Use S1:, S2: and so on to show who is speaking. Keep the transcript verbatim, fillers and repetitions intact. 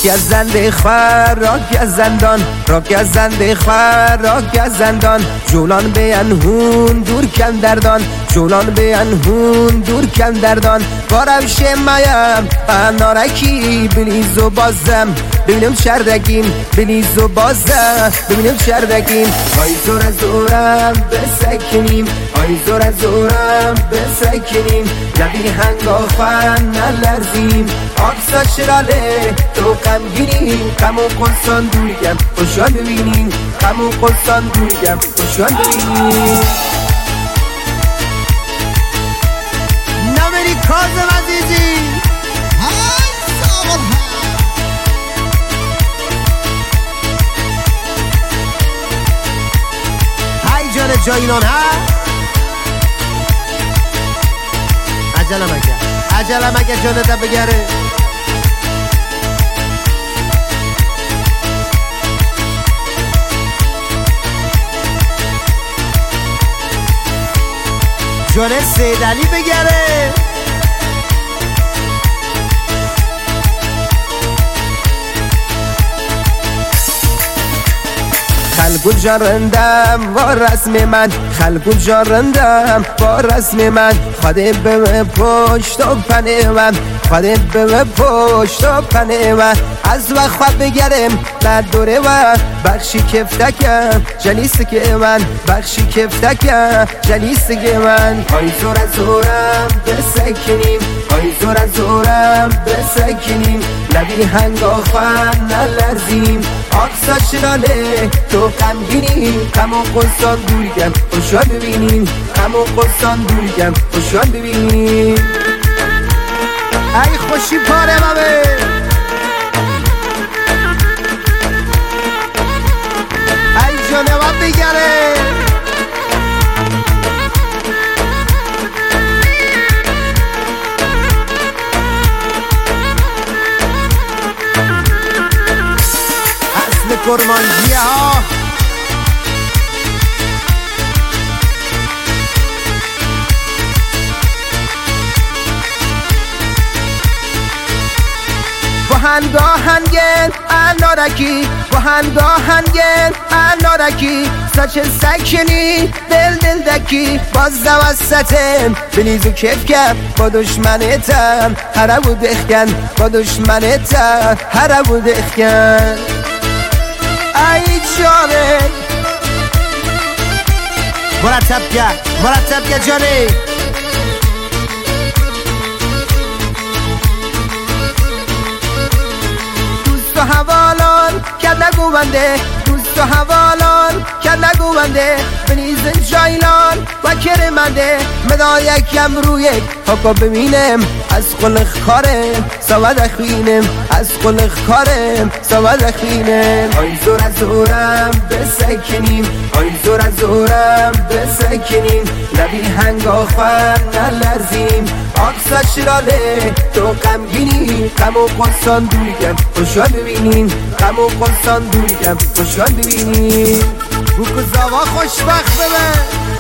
S1: گزنده خور را گزندان را گزنده خور را گزندان جولان به انهون دور کن دردان جولان به انهون دور کن دردان بارم شمایم نارکی بلیز و بازم ببینم شردگیم بلیز و بازم ببینم شردگیم آی زور از زورم بسکنیم آی زور از زورم بسکنیم لبی هنگا خون نلرزیم آبسا شراله تو غمگینیم غم و قصان دوریم خوشان ببینیم غم و قصان دوریم خوشان ببینیم
S2: نمیری کاظم عزیزی های جان جایلان ها عجله مگه عجله مگه جانت بگره جان سیدعلی بگره
S1: خلقو جارندم با رسم من خلقو جارندم با رسم من خواده به پشت و پنه من خواده به پشت و پنه من از وقت خواب بگرم نداره و بخشی کفتکم جلیست که من بخشی کفتکم جلیست که من آی زور از زورم بسکنیم آی زور از زورم بسکنیم لبی هنگا خون نلرزیم آبسا شراله تو غمگینیم غم و قصان دوریم خوشان ببینیم غم و قصان دوریم خوشان ببینیم
S2: ای خوشی پاره ممه ای جانه و بگره اصل کرمانجیه ها
S1: هنگاه هنگن انارکی با هنگاه هنگن انارکی ساچ سکنی دل دل دکی باز دوستم بلیزو کف کم با دشمنتم هربو دخکن با دشمنتم هربو دخکن ای جانه
S2: مرتب کرد مرتب کرد جانه
S1: حوالان کرد نگوونده دوست و حوالان کرد نگوونده بنیز جایلان و کرمنده مدای یکم روی یک حکا ببینم از خلق کارم سواد اخوینم از خلق کارم سواد اخوینم آی زور از زورم بسکنیم آی زور از زورم بسکنیم لبی هنگا خون نلرزیم آبسا شراله تو غمگینی غم و قصان دوریم خوشان ببینیم غم و قصان دوریم خوشان ببینیم
S2: بوکو زوا خوشبخت ببین